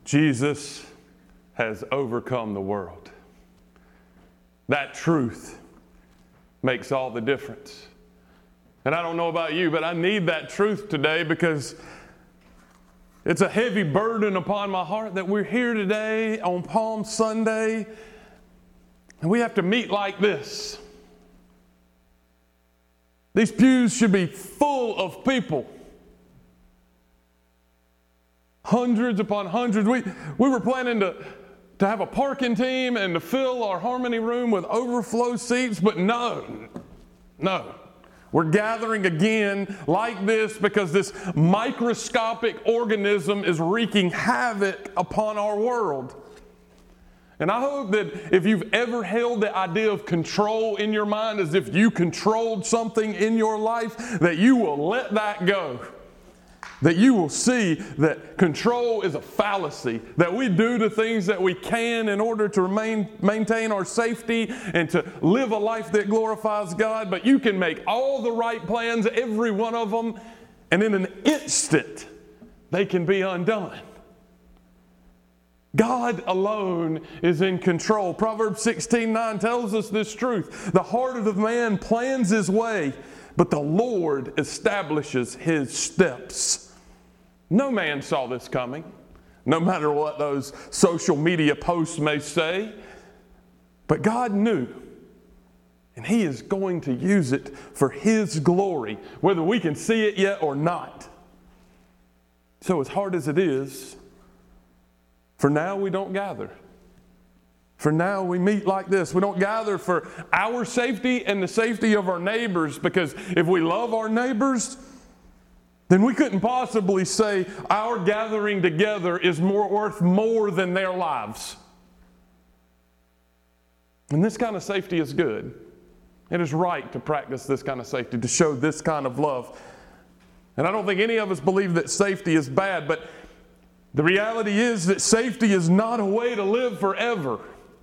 Jesus has overcome the world. That truth makes all the difference. And I don't know about you, but I need that truth today because it's a heavy burden upon my heart that we're here today on Palm Sunday and we have to meet like this. These pews should be full of people. Hundreds upon hundreds. We were planning to have a parking team and to fill our Harmony room with overflow seats, but no. We're gathering again like this because this microscopic organism is wreaking havoc upon our world. And I hope that if you've ever held the idea of control in your mind as if you controlled something in your life, that you will let that go. That you will see that control is a fallacy, that we do the things that we can in order to maintain our safety and to live a life that glorifies God, but you can make all the right plans, every one of them, and in an instant, they can be undone. God alone is in control. Proverbs 16:9 tells us this truth. The heart of the man plans his way, but the Lord establishes his steps. No man saw this coming, no matter what those social media posts may say. But God knew, and He is going to use it for His glory, whether we can see it yet or not. So as hard as it is, for now we don't gather. For now we meet like this. We don't gather for our safety and the safety of our neighbors, because if we love our neighbors, then we couldn't possibly say our gathering together is worth more than their lives. And this kind of safety is good. It is right to practice this kind of safety, to show this kind of love. And I don't think any of us believe that safety is bad, but the reality is that safety is not a way to live forever.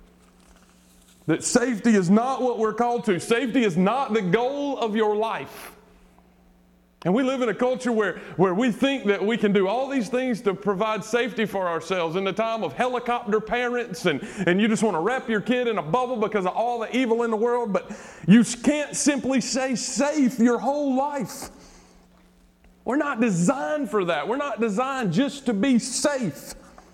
That safety is not what we're called to. Safety is not the goal of your life. And we live in a culture where we think that we can do all these things to provide safety for ourselves in the time of helicopter parents, and you just want to wrap your kid in a bubble because of all the evil in the world, but you can't simply say safe your whole life. We're not designed for that. We're not designed just to be safe.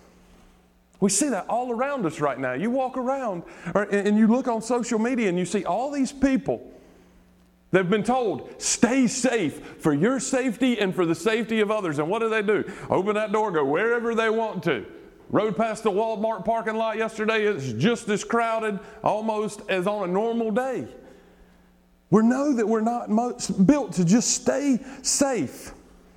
We see that all around us right now. You walk around and you look on social media and you see all these people. They've been told, stay safe for your safety and for the safety of others. And what do? Open that door, go wherever they want to. Rode past the Walmart parking lot yesterday. It's just as crowded almost as on a normal day. We know that we're not built to just stay safe.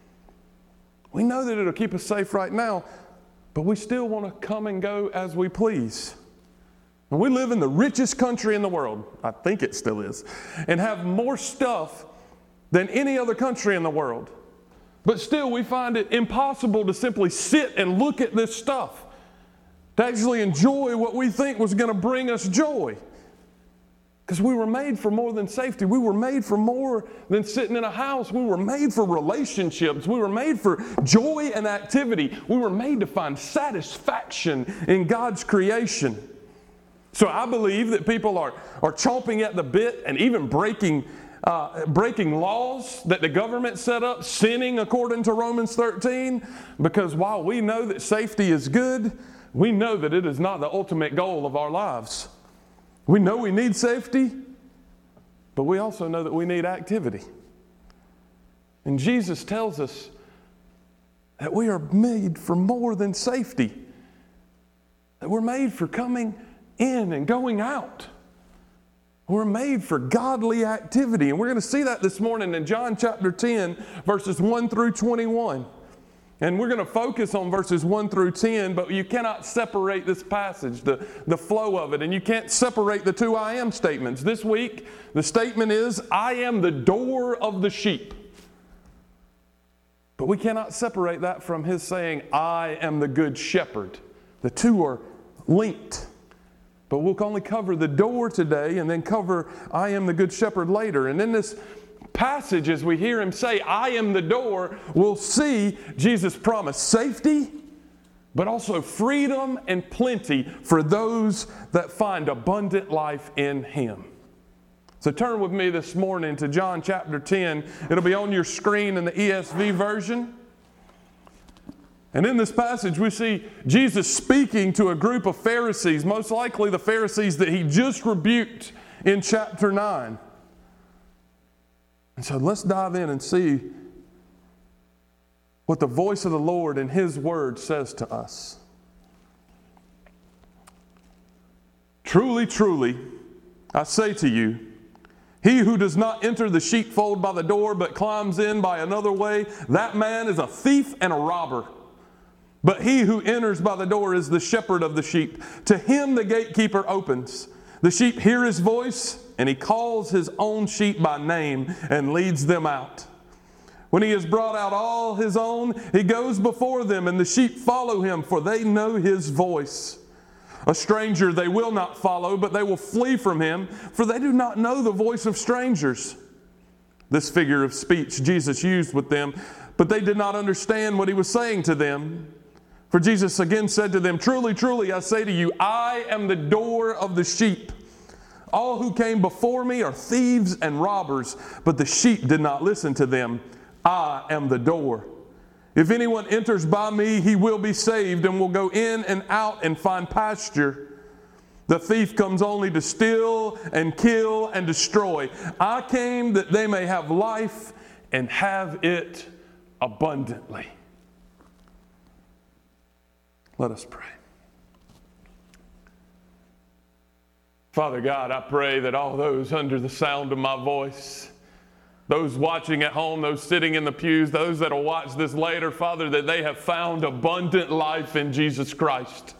We know that it'll keep us safe right now, but we still want to come and go as we please. And we live in the richest country in the world, I think it still is, and have more stuff than any other country in the world. But still, we find it impossible to simply sit and look at this stuff, to actually enjoy what we think was going to bring us joy. Because we were made for more than safety. We were made for more than sitting in a house. We were made for relationships. We were made for joy and activity. We were made to find satisfaction in God's creation. So I believe that people are chomping at the bit and even breaking laws that the government set up, sinning according to Romans 13, because while we know that safety is good, we know that it is not the ultimate goal of our lives. We know we need safety, but we also know that we need activity. And Jesus tells us that we are made for more than safety, that we're made for coming in and going out. We're made for godly activity. And we're going to see that this morning in John chapter 10, verses 1 through 21. And we're going to focus on verses 1 through 10, but you cannot separate this passage, the flow of it, and you can't separate the two I am statements. This week, the statement is, I am the door of the sheep. But we cannot separate that from his saying, I am the good shepherd. The two are linked. But we'll only cover the door today and then cover I am the good shepherd later. And in this passage, as we hear him say, I am the door, we'll see Jesus promise safety but also freedom and plenty for those that find abundant life in Him. So turn with me this morning to John chapter 10. It'll be on your screen in the ESV version. And in this passage, we see Jesus speaking to a group of Pharisees, most likely the Pharisees that He just rebuked in chapter 9. And so let's dive in and see what the voice of the Lord and His Word says to us. Truly, truly, I say to you, he who does not enter the sheepfold by the door, but climbs in by another way, that man is a thief and a robber. But he who enters by the door is the shepherd of the sheep. To him the gatekeeper opens. The sheep hear his voice, and he calls his own sheep by name and leads them out. When he has brought out all his own, he goes before them, and the sheep follow him, for they know his voice. A stranger they will not follow, but they will flee from him, for they do not know the voice of strangers. This figure of speech Jesus used with them, but they did not understand what He was saying to them. For Jesus again said to them, Truly, truly, I say to you, I am the door of the sheep. All who came before me are thieves and robbers, but the sheep did not listen to them. I am the door. If anyone enters by me, he will be saved and will go in and out and find pasture. The thief comes only to steal and kill and destroy. I came that they may have life and have it abundantly. Let us pray. Father God, I pray that all those under the sound of my voice, those watching at home, those sitting in the pews, those that will watch this later, Father, that they have found abundant life in Jesus Christ.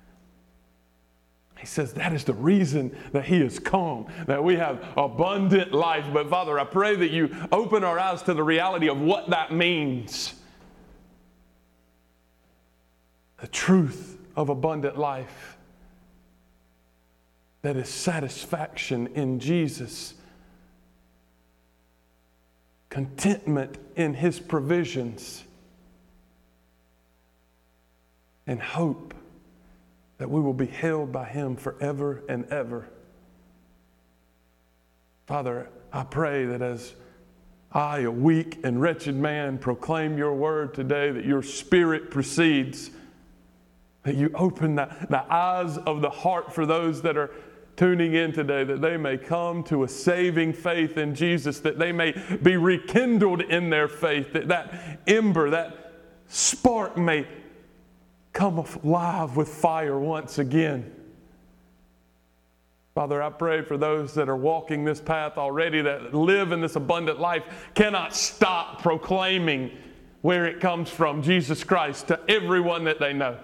He says that is the reason that He has come, that we have abundant life. But Father, I pray that You open our eyes to the reality of what that means. The truth of abundant life, that is satisfaction in Jesus, contentment in His provisions, and hope that we will be held by Him forever and ever. Father, I pray that as I, a weak and wretched man, proclaim Your word today, that Your Spirit proceeds, that You open the eyes of the heart for those that are tuning in today, that they may come to a saving faith in Jesus, that they may be rekindled in their faith, that ember, that spark may come alive with fire once again. Father, I pray for those that are walking this path already, that live in this abundant life, cannot stop proclaiming where it comes from, Jesus Christ, to everyone that they know.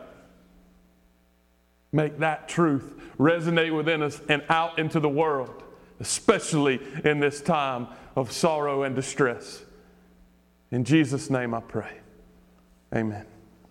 Make that truth resonate within us and out into the world, especially in this time of sorrow and distress. In Jesus' name I pray. Amen.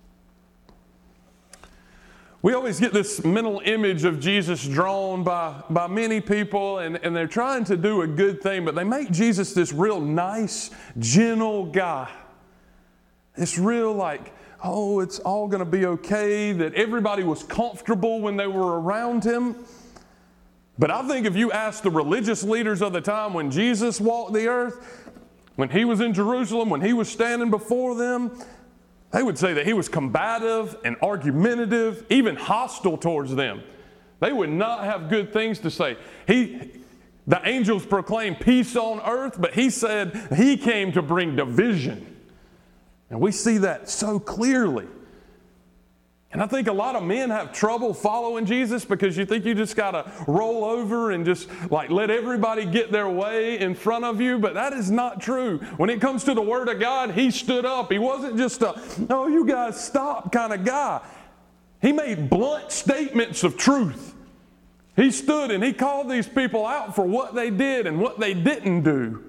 We always get this mental image of Jesus drawn by many people, and they're trying to do a good thing, but they make Jesus this real nice, gentle guy. It's real like, oh, it's all going to be okay, that everybody was comfortable when they were around Him. But I think if you ask the religious leaders of the time when Jesus walked the earth, when He was in Jerusalem, when He was standing before them, they would say that He was combative and argumentative, even hostile towards them. They would not have good things to say. The angels proclaimed peace on earth, but He said He came to bring division. And we see that so clearly. And I think a lot of men have trouble following Jesus because you think you just got to roll over and just like let everybody get their way in front of you. But that is not true. When it comes to the Word of God, He stood up. He wasn't just a, oh, you guys stop kind of guy. He made blunt statements of truth. He stood and He called these people out for what they did and what they didn't do.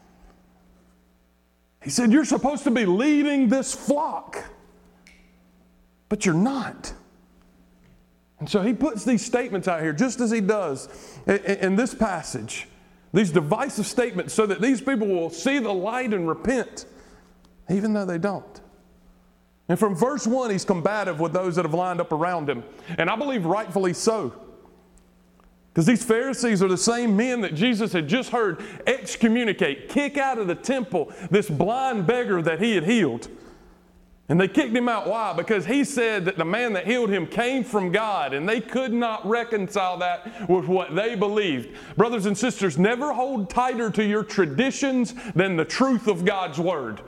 He said, you're supposed to be leading this flock, but you're not. And so He puts these statements out here, just as He does in this passage, these divisive statements, so that these people will see the light and repent, even though they don't. And from verse 1, he's combative with those that have lined up around him. And I believe rightfully so. Because these Pharisees are the same men that Jesus had just heard excommunicate, kick out of the temple this blind beggar that he had healed. And they kicked him out. Why? Because he said that the man that healed him came from God, and they could not reconcile that with what they believed. Brothers and sisters, never hold tighter to your traditions than the truth of God's Word.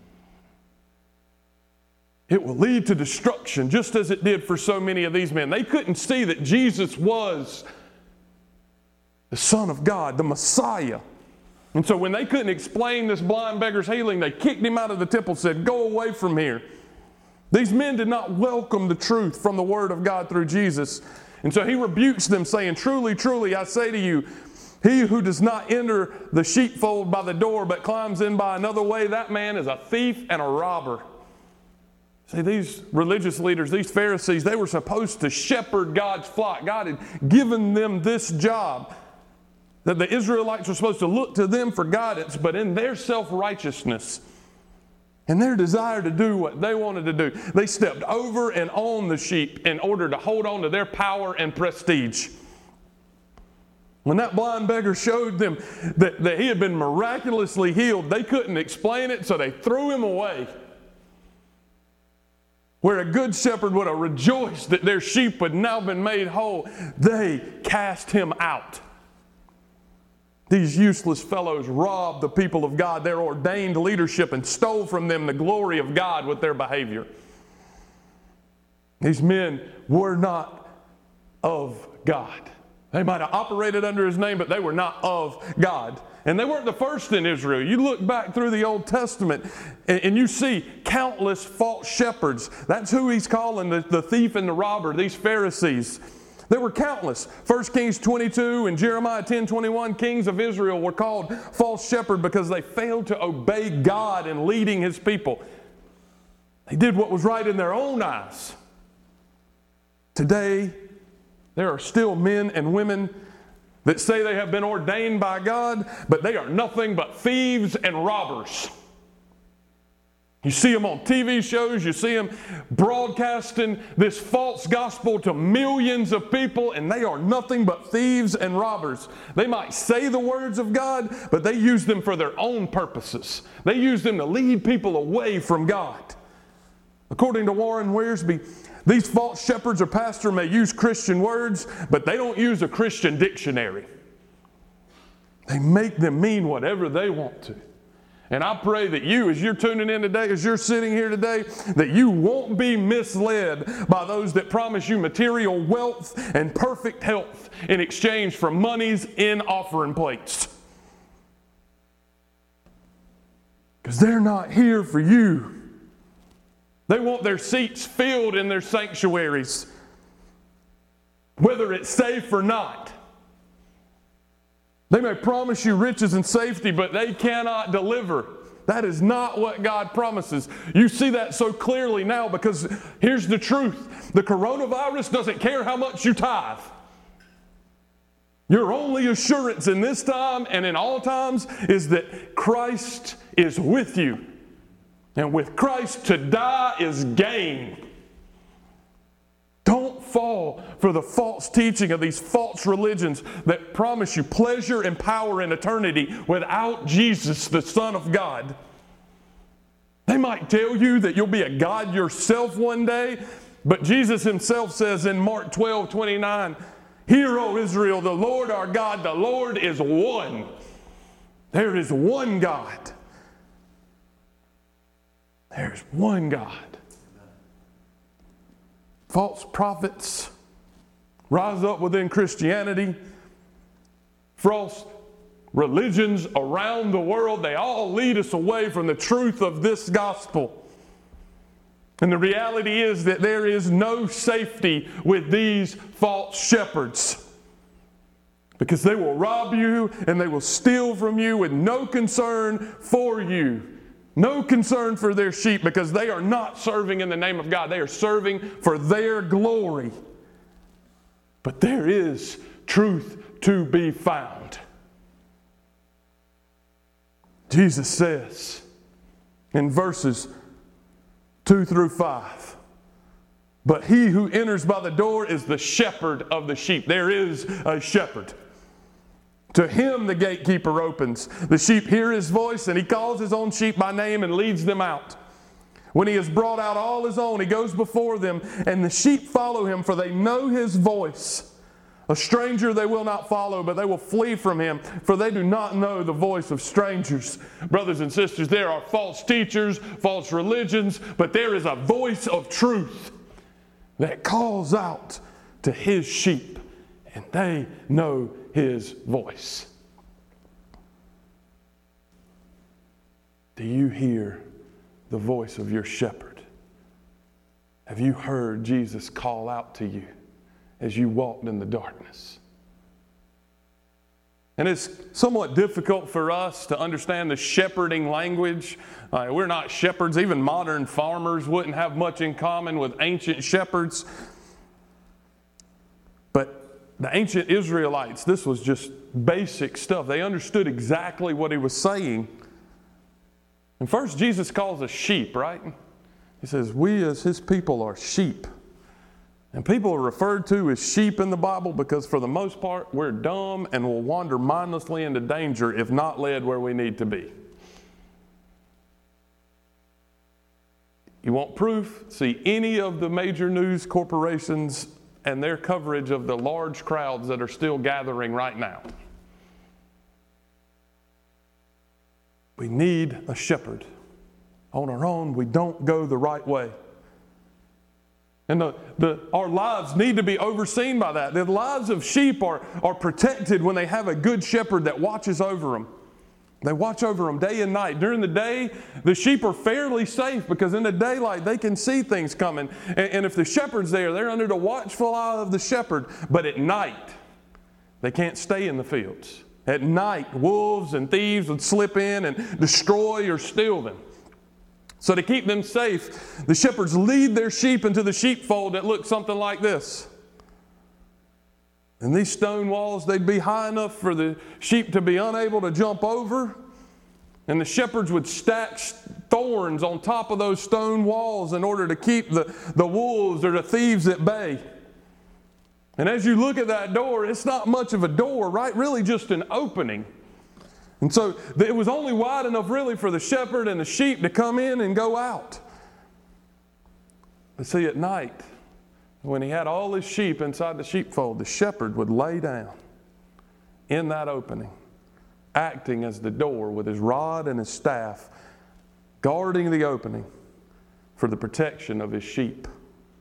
It will lead to destruction, just as it did for so many of these men. They couldn't see that Jesus was the Son of God, the Messiah. And so when they couldn't explain this blind beggar's healing, they kicked him out of the temple and said, "Go away from here." These men did not welcome the truth from the Word of God through Jesus. And so he rebukes them, saying, "Truly, truly, I say to you, he who does not enter the sheepfold by the door, but climbs in by another way, that man is a thief and a robber." See, these religious leaders, these Pharisees, they were supposed to shepherd God's flock. God had given them this job, that the Israelites were supposed to look to them for guidance, but in their self-righteousness and their desire to do what they wanted to do, they stepped over and on the sheep in order to hold on to their power and prestige. When that blind beggar showed them that he had been miraculously healed, they couldn't explain it, so they threw him away. Where a good shepherd would have rejoiced that their sheep had now been made whole, they cast him out. These useless fellows robbed the people of God, their ordained leadership, and stole from them the glory of God with their behavior. These men were not of God. They might have operated under His name, but they were not of God. And they weren't the first in Israel. You look back through the Old Testament and you see countless false shepherds. That's who He's calling the thief and the robber, these Pharisees. There were countless. 1 Kings 22 and Jeremiah 10:21, kings of Israel were called false shepherd because they failed to obey God in leading His people. They did what was right in their own eyes. Today, there are still men and women that say they have been ordained by God, but they are nothing but thieves and robbers. You see them on TV shows, you see them broadcasting this false gospel to millions of people, and they are nothing but thieves and robbers. They might say the words of God, but they use them for their own purposes. They use them to lead people away from God. According to Warren Wiersbe, these false shepherds or pastor may use Christian words, but they don't use a Christian dictionary. They make them mean whatever they want to. And I pray that you, as you're tuning in today, as you're sitting here today, that you won't be misled by those that promise you material wealth and perfect health in exchange for monies in offering plates. Because they're not here for you. They want their seats filled in their sanctuaries, whether it's safe or not. They may promise you riches and safety, but they cannot deliver. That is not what God promises. You see that so clearly now because here's the truth. The coronavirus doesn't care how much you tithe. Your only assurance in this time and in all times is that Christ is with you. And with Christ, to die is gain. Don't fall for the false teaching of these false religions that promise you pleasure and power in eternity without Jesus, the Son of God. They might tell you that you'll be a God yourself one day, but Jesus Himself says in Mark 12:29, "Hear, O Israel, the Lord our God, the Lord is one." There is one God. There's one God. False prophets rise up within Christianity. False religions around the world, they all lead us away from the truth of this gospel. And the reality is that there is no safety with these false shepherds. Because they will rob you and they will steal from you with no concern for you. No concern for their sheep because they are not serving in the name of God. They are serving for their glory. But there is truth to be found. Jesus says in verses 2 through 5. But he who enters by the door is the shepherd of the sheep. There is a shepherd. To him the gatekeeper opens. The sheep hear his voice, and he calls his own sheep by name and leads them out. When he has brought out all his own, he goes before them, and the sheep follow him, for they know his voice. A stranger they will not follow, but they will flee from him, for they do not know the voice of strangers. Brothers and sisters, there are false teachers, false religions, but there is a voice of truth that calls out to his sheep, and they know his voice. Do you hear the voice of your shepherd? Have you heard Jesus call out to you as you walked in the darkness? And it's somewhat difficult for us to understand the shepherding language. We're not shepherds. Even modern farmers wouldn't have much in common with ancient shepherds. But the ancient Israelites, this was just basic stuff. They understood exactly what he was saying. And first, Jesus calls us sheep, right? He says, we as his people are sheep. And people are referred to as sheep in the Bible because for the most part, we're dumb and will wander mindlessly into danger if not led where we need to be. You want proof? See any of the major news corporations and their coverage of the large crowds that are still gathering right now. We need a shepherd. On our own, we don't go the right way. And our lives need to be overseen by that. The lives of sheep are protected when they have a good shepherd that watches over them. They watch over them day and night. During the day, the sheep are fairly safe because in the daylight, they can see things coming. And if the shepherd's there, they're under the watchful eye of the shepherd. But at night, they can't stay in the fields. At night, wolves and thieves would slip in and destroy or steal them. So to keep them safe, the shepherds lead their sheep into the sheepfold that looks something like this. And these stone walls, they'd be high enough for the sheep to be unable to jump over. And the shepherds would stack thorns on top of those stone walls in order to keep the wolves or the thieves at bay. And as you look at that door, it's not much of a door, right? Really just an opening. And so it was only wide enough really for the shepherd and the sheep to come in and go out. But see, at night, when he had all his sheep inside the sheepfold, the shepherd would lay down in that opening, acting as the door with his rod and his staff, guarding the opening for the protection of his sheep.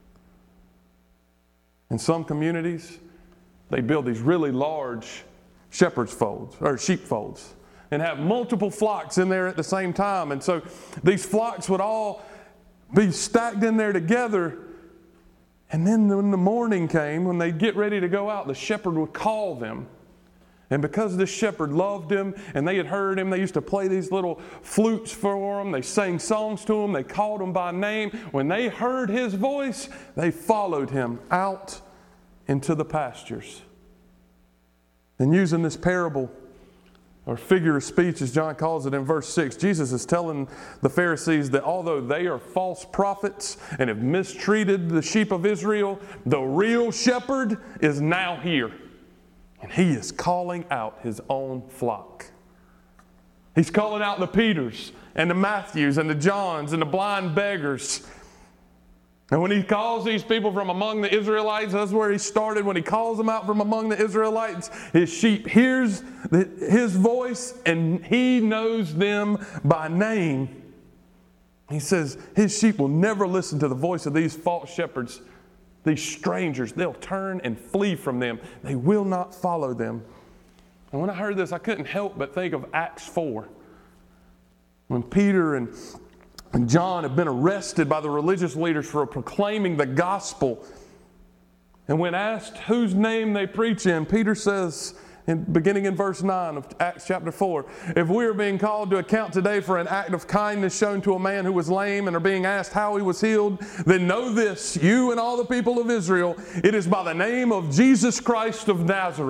In some communities, they build these really large shepherd's folds or sheepfolds and have multiple flocks in there at the same time. And so these flocks would all be stacked in there together. And then when the morning came, when they'd get ready to go out, the shepherd would call them. And because this shepherd loved him and they had heard him, they used to play these little flutes for him. They sang songs to him. They called him by name. When they heard his voice, they followed him out into the pastures. And using this parable, or figure of speech as John calls it in verse 6, Jesus is telling the Pharisees that although they are false prophets and have mistreated the sheep of Israel, the real shepherd is now here. And he is calling out his own flock. He's calling out the Peters and the Matthews and the Johns and the blind beggars. And when he calls these people from among the Israelites, that's where he started. When he calls them out from among the Israelites, his sheep hears his voice and he knows them by name. He says his sheep will never listen to the voice of these false shepherds. These strangers, they'll turn and flee from them. They will not follow them. And when I heard this, I couldn't help but think of Acts 4. When Peter and John had been arrested by the religious leaders for proclaiming the gospel. And when asked whose name they preach in, Peter says, beginning in verse 9 of Acts chapter 4, if we are being called to account today for an act of kindness shown to a man who was lame and are being asked how he was healed, then know this, you and all the people of Israel, it is by the name of Jesus Christ of Nazareth,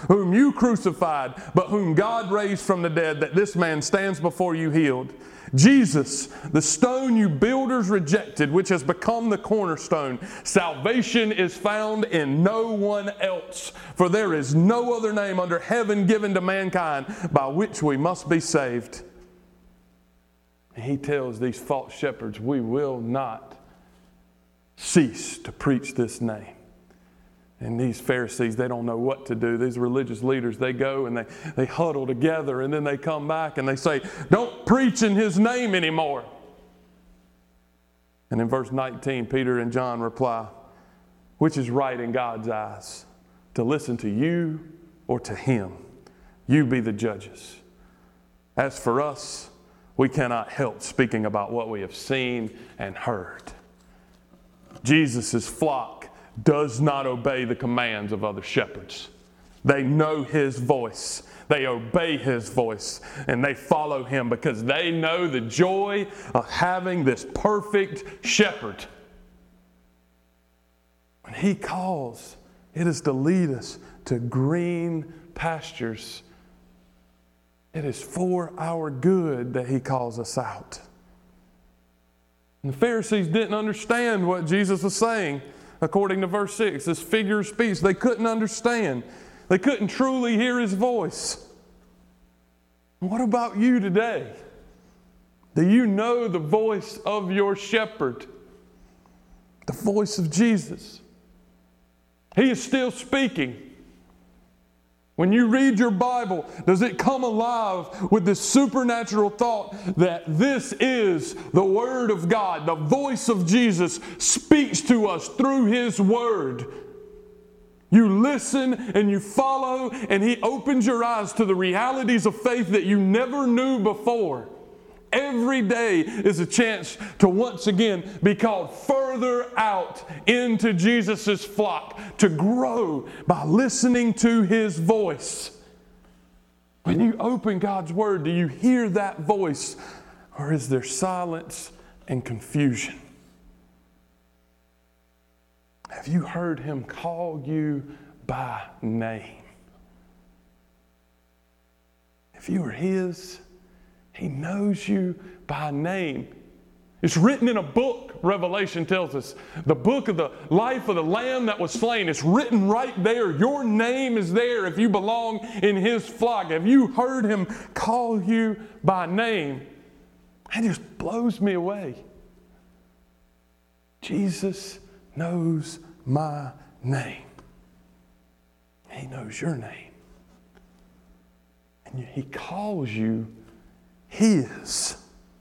whom you crucified, but whom God raised from the dead, that this man stands before you healed. Jesus, the stone you builders rejected, which has become the cornerstone. Salvation is found in no one else, for there is no other name under heaven given to mankind by which we must be saved. And he tells these false shepherds, we will not cease to preach this name. And these Pharisees, they don't know what to do. These religious leaders, they go and they huddle together, and then they come back and they say, don't preach in his name anymore. And in verse 19, Peter and John reply, which is right in God's eyes, to listen to you or to him? You be the judges. As for us, we cannot help speaking about what we have seen and heard. Jesus' flock does not obey the commands of other shepherds. They know his voice. They obey his voice, and they follow him because they know the joy of having this perfect shepherd. When he calls, it is to lead us to green pastures. It is for our good that he calls us out. And the Pharisees didn't understand what Jesus was saying. According to verse 6, this figure of speech, they couldn't understand. They couldn't truly hear his voice. What about you today? Do you know the voice of your shepherd? The voice of Jesus. He is still speaking. When you read your Bible, does it come alive with this supernatural thought that this is the Word of God? The voice of Jesus speaks to us through his Word. You listen and you follow, and he opens your eyes to the realities of faith that you never knew before. Every day is a chance to once again be called further out into Jesus' flock, to grow by listening to his voice. When you open God's Word, do you hear that voice, or is there silence and confusion? Have you heard him call you by name? If you are his, he knows you by name. It's written in a book, Revelation tells us. The book of the life of the Lamb that was slain. It's written right there. Your name is there if you belong in his flock. Have you heard him call you by name? It just blows me away. Jesus knows my name. He knows your name. And he calls you his.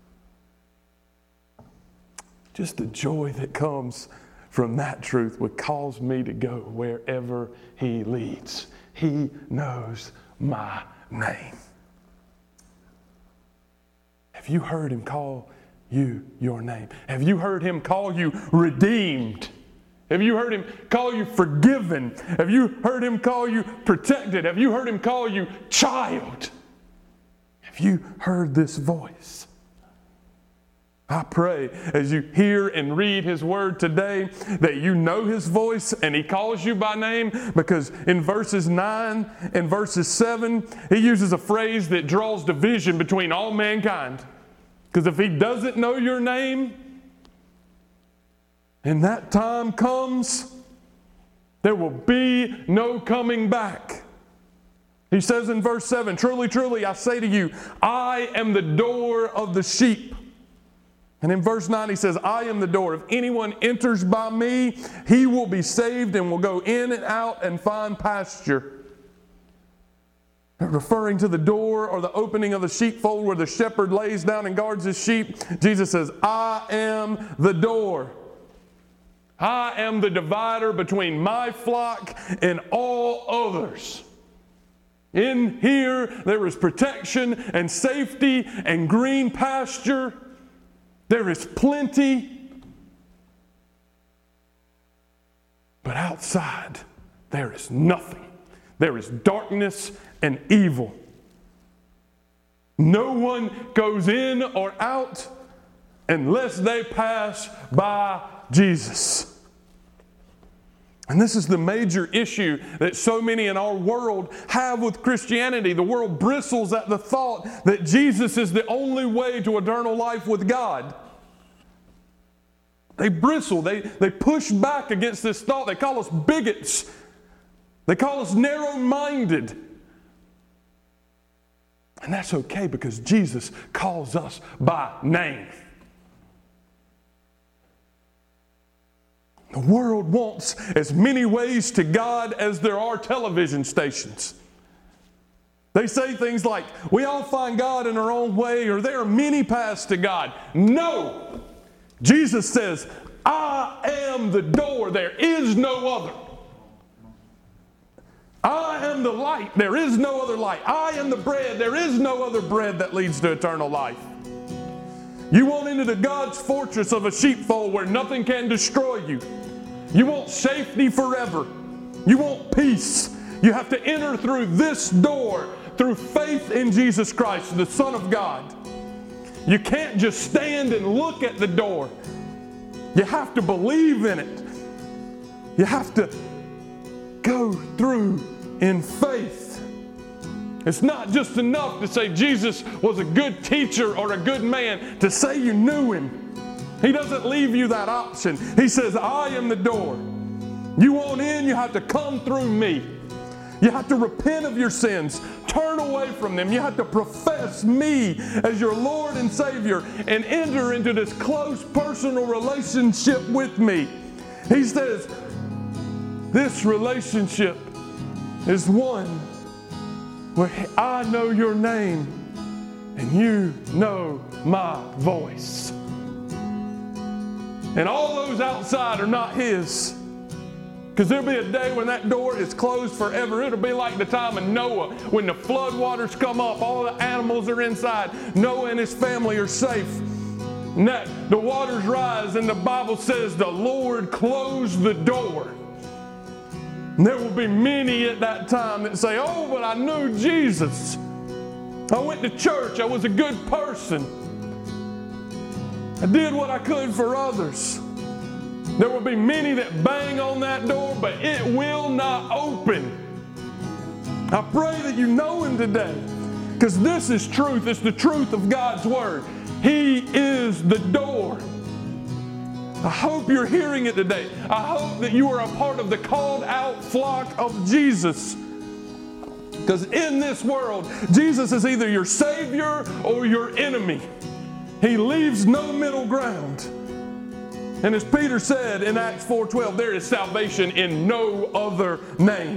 Just the joy that comes from that truth would cause me to go wherever he leads. He knows my name. Have you heard him call you your name? Have you heard him call you redeemed? Have you heard him call you forgiven? Have you heard him call you protected? Have you heard him call you child? Have you heard this voice? I pray as you hear and read his word today that you know his voice and he calls you by name, because in verses 9 and verses 7, he uses a phrase that draws division between all mankind. Because if he doesn't know your name, and that time comes, there will be no coming back. He says in verse 7, truly, truly, I say to you, I am the door of the sheep. And in verse 9 he says, I am the door. If anyone enters by me, he will be saved and will go in and out and find pasture. Referring to the door or the opening of the sheepfold where the shepherd lays down and guards his sheep, Jesus says, I am the door. I am the divider between my flock and all others. In here, there is protection and safety and green pasture. There is plenty. But outside, there is nothing. There is darkness and evil. No one goes in or out unless they pass by Jesus. And this is the major issue that so many in our world have with Christianity. The world bristles at the thought that Jesus is the only way to eternal life with God. They bristle. They push back against this thought. They call us bigots. They call us narrow-minded. And that's okay because Jesus calls us by name. The world wants as many ways to God as there are television stations. They say things like, we all find God in our own way, or there are many paths to God. No! Jesus says, I am the door. There is no other. I am the light. There is no other light. I am the bread. There is no other bread that leads to eternal life. You want into the God's fortress of a sheepfold where nothing can destroy you. You want safety forever. You want peace. You have to enter through this door, through faith in Jesus Christ, the Son of God. You can't just stand and look at the door. You have to believe in it. You have to go through in faith. It's not just enough to say Jesus was a good teacher or a good man, to say you knew him. He doesn't leave you that option. He says, I am the door. You want in, you have to come through me. You have to repent of your sins, turn away from them. You have to profess me as your Lord and Savior and enter into this close personal relationship with me. He says, this relationship is one where I know your name and you know my voice. And all those outside are not his. Because there'll be a day when that door is closed forever. It'll be like the time of Noah when the flood waters come up, all the animals are inside. Noah and his family are safe. And the waters rise and the Bible says the Lord closed the door. And there will be many at that time that say, oh, but I knew Jesus. I went to church. I was a good person. I did what I could for others. There will be many that bang on that door, but it will not open. I pray that you know him today, because this is truth. It's the truth of God's Word. He is the door. I hope you're hearing it today. I hope that you are a part of the called out flock of Jesus. Because in this world, Jesus is either your Savior or your enemy. He leaves no middle ground. And as Peter said in Acts 4:12, there is salvation in no other name.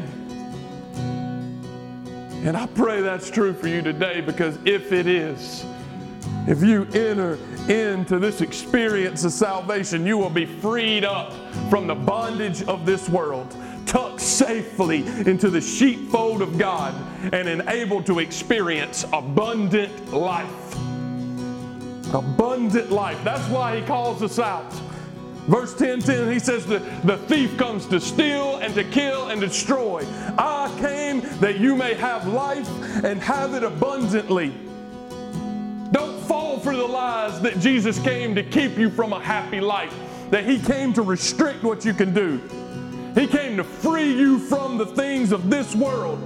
And I pray that's true for you today, because if it is, if you enter into this experience of salvation, you will be freed up from the bondage of this world, tucked safely into the sheepfold of God, and enabled to experience abundant life. Abundant life. That's why he calls us out. Verse 10:10, he says that the thief comes to steal and to kill and destroy. I came that you may have life and have it abundantly. Don't fall for the lies that Jesus came to keep you from a happy life, that he came to restrict what you can do. He came to free you from the things of this world,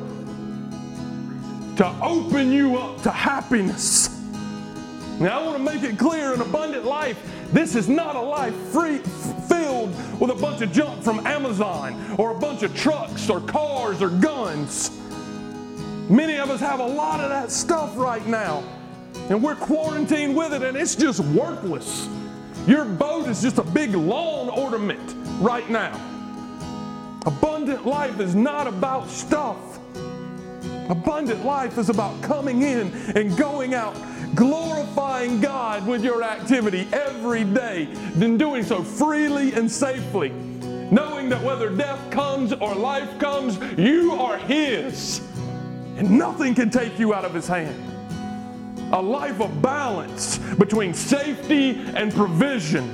to open you up to happiness. Now I want to make it clear, an abundant life, this is not a life filled with a bunch of junk from Amazon or a bunch of trucks or cars or guns. Many of us have a lot of that stuff right now, and we're quarantined with it, and it's just worthless. Your boat is just a big lawn ornament right now. Abundant life is not about stuff. Abundant life is about coming in and going out, glorifying God with your activity every day, then doing so freely and safely, knowing that whether death comes or life comes, you are his, and nothing can take you out of his hand. A life of balance between safety and provision.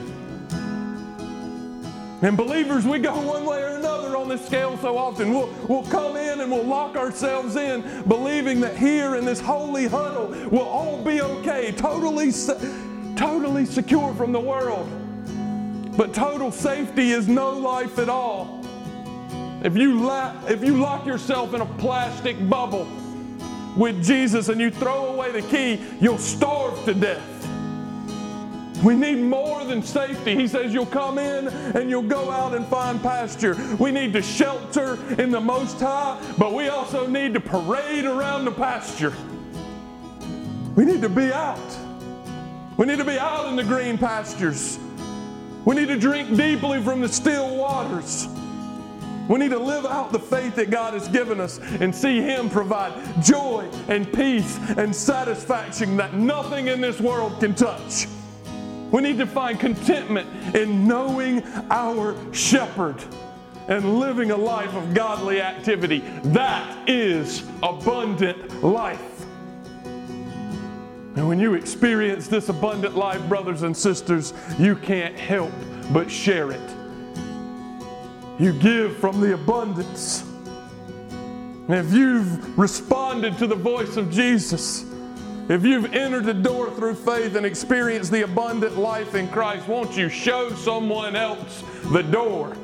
And believers, we go one way or another on this scale so often. We'll come in and we'll lock ourselves in, believing that here in this holy huddle we'll all be okay, totally secure from the world. But total safety is no life at all. If you lock yourself in a plastic bubble with Jesus and you throw away the key, you'll starve to death. We need more than safety. He says you'll come in and you'll go out and find pasture. We need to shelter in the Most High, but we also need to parade around the pasture. We need to be out. We need to be out in the green pastures. We need to drink deeply from the still waters. We need to live out the faith that God has given us and see Him provide joy and peace and satisfaction that nothing in this world can touch. We need to find contentment in knowing our shepherd and living a life of godly activity. That is abundant life. And when you experience this abundant life, brothers and sisters, you can't help but share it. You give from the abundance. And if you've responded to the voice of Jesus, if you've entered the door through faith and experienced the abundant life in Christ, won't you show someone else the door?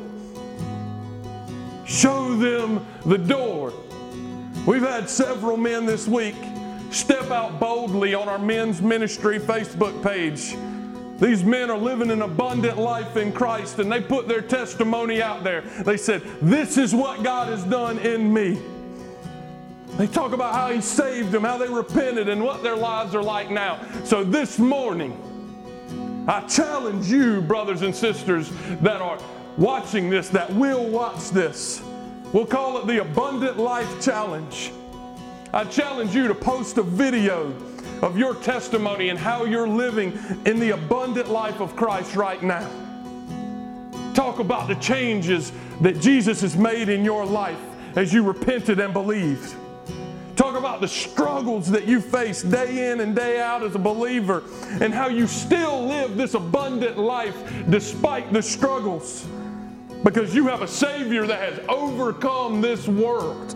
Show them the door. We've had several men this week step out boldly on our men's ministry Facebook page. These men are living an abundant life in Christ, and they put their testimony out there. They said, "This is what God has done in me." They talk about how He saved them, how they repented, and what their lives are like now. So this morning, I challenge you, brothers and sisters, that are watching this, that will watch this. We'll call it the Abundant Life Challenge. I challenge you to post a video of your testimony and how you're living in the abundant life of Christ right now. Talk about the changes that Jesus has made in your life as you repented and believed. Talk about the struggles that you face day in and day out as a believer and how you still live this abundant life despite the struggles, because you have a Savior that has overcome this world.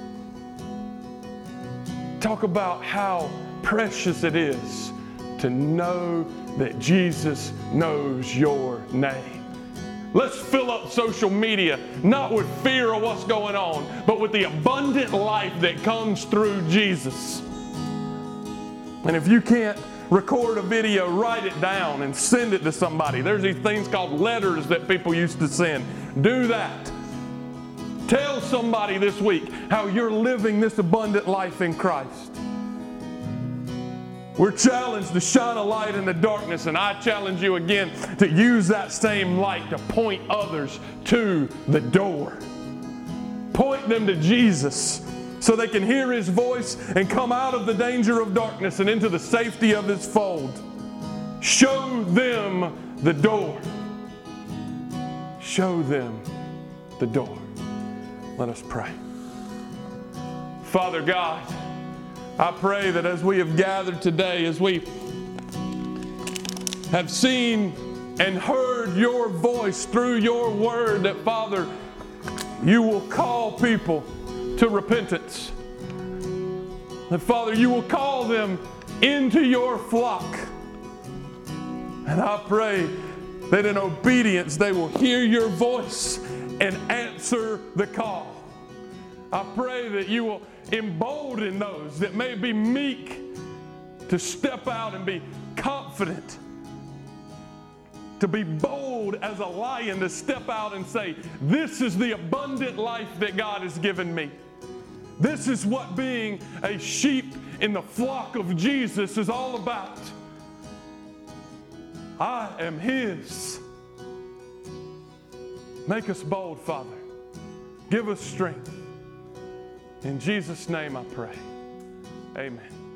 Talk about how precious it is to know that Jesus knows your name. Let's fill up social media, not with fear of what's going on, but with the abundant life that comes through Jesus. And if you can't record a video, write it down and send it to somebody. There's these things called letters that people used to send. Do that. Tell somebody this week how you're living this abundant life in Christ. We're challenged to shine a light in the darkness, and I challenge you again to use that same light to point others to the door. Point them to Jesus so they can hear His voice and come out of the danger of darkness and into the safety of His fold. Show them the door. Show them the door. Let us pray. Father God, I pray that as we have gathered today, as we have seen and heard your voice through your word, that Father, you will call people to repentance. That Father, you will call them into your flock. And I pray that in obedience they will hear your voice and answer the call. I pray that you will embolden those that may be meek to step out and be confident, to be bold as a lion, to step out and say, this is the abundant life that God has given me. This is what being a sheep in the flock of Jesus is all about. I am His. Make us bold, Father. Give us strength. In Jesus' name I pray. Amen.